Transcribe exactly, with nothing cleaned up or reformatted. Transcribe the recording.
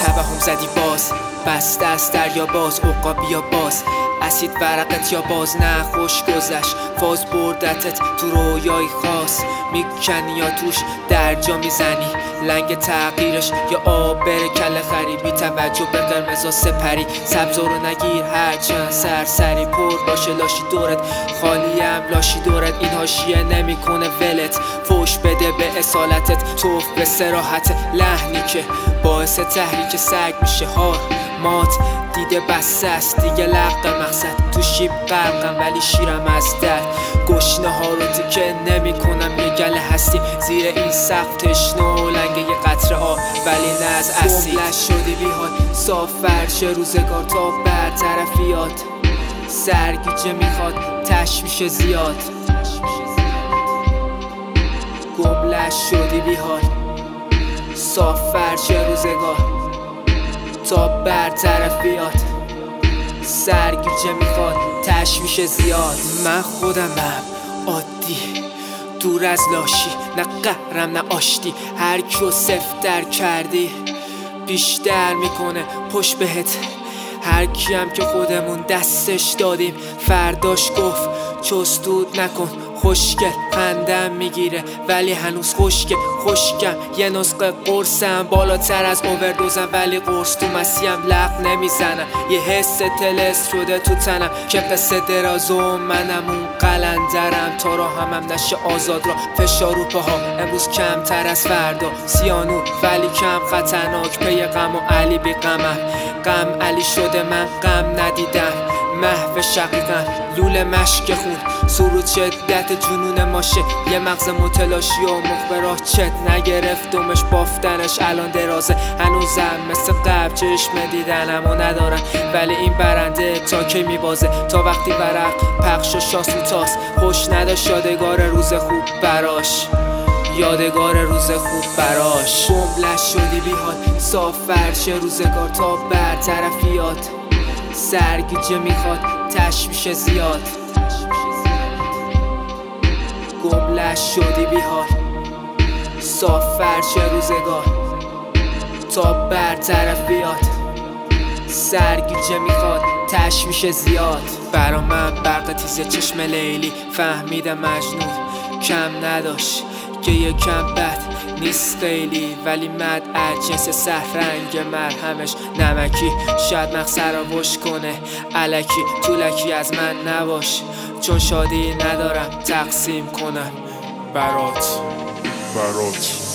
توهم زدی باز، بس دست دریا باز، عقابی یا باز، اسید ورقت یا باز، نه خوش گذشت فاز بردتت تو رویای خاص، میکنی یا توش درجا میزنی لنگ تغییرش یا آب بره کله خری، بی توجه به قرمزا سپری، سبزا رو نگیر هرچند سرسری، پر باشه لاشی دورت خالیم لاشی دورت، این حاشیه نمیکنه ولت، فوش بده به اصالتت، توف به صراحت لحنی که باعث تحریک سگ میشه هار مات، دیده بسته است دیگه لق مقصد، تو شیب غرقم ولی شیرم از درد، گشنه ها رو تیکه نمی کنم یه گله هستی زیر این سقف تشنه و لنگه یه قطره آب ولی نه از اسید، گملش شدی بیحال صاف فرش روزگار تا برطرفیات، سرگیجه میخواد تشویش زیاد، گملش شدی بیحال صاف فرش روزگار تا برطرفیات، سرگیجه میخواد تشویش زیاد، من خودمم عادی دور از لاشی، نه قهرم نه آشتی، هر کیو سفتر کردی بیشتر میکنه پشت بهت، هر کیم که خودمون دستش دادیم فرداش گفت چستود نکن خوشگل، خندم میگیره ولی هنوز خوشگل خوشگم، یه نسخه قرصم بالاتر از اووردوزم ولی قرص تو مسیم لق نمیزنم، یه حس تلس شده تو تنم که قصه درازو منم اون قلندرم، تا را همم نشه آزاد را فشار رو پاها، امروز کمتر از فردا سیانو ولی کم خطرناک، پی غم و علی بی غمم، غم علی شده من غم ندیدم، محو شقیقم لوله مشک خون، سرود شدت جنون ماشه، یه مغز متلاشی و مخبراه چت نگرفتمش بافتنش الان درازه، هنوزم مثل قبل چشم دیدنم و ندارم ولی این برنده تا که میبازه، تا وقتی ورق پخش و شانس رو تاس، خوش نداشت یادگار روز خوب براش، یادگار روز خوب براش، گملش شدی بیحال صاف فرش روزگار تا برطرفیات، سرگیجه میخواد تشویش زیاد، گملش شدی بیحال صاف فرش روزگار تا برطرفیات، سرگیجه میخواد تشویش زیاد، برا من برق تیز چشم لیلی، فهمیدم مجنون کم نداشت که یکم بد نیست خیلی، ولی مد از جنس سهر رنگ مرهمش نمکی، شاید مقصر را وش کنه الکی، طولکی از من نباش چون شادی ندارم تقسیم کنم برات برات